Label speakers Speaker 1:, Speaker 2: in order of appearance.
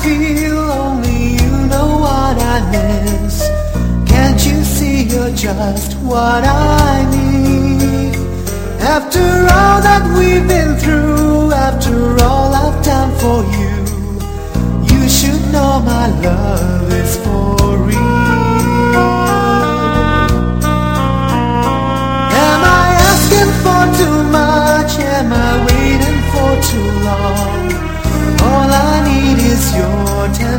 Speaker 1: feel, only you know what I miss. Can't you see you're just what I need? After all that we've been through, after all I've done for you, you should know my love is for real. Am I asking for too much? Am I waiting for too long? All I need is your time.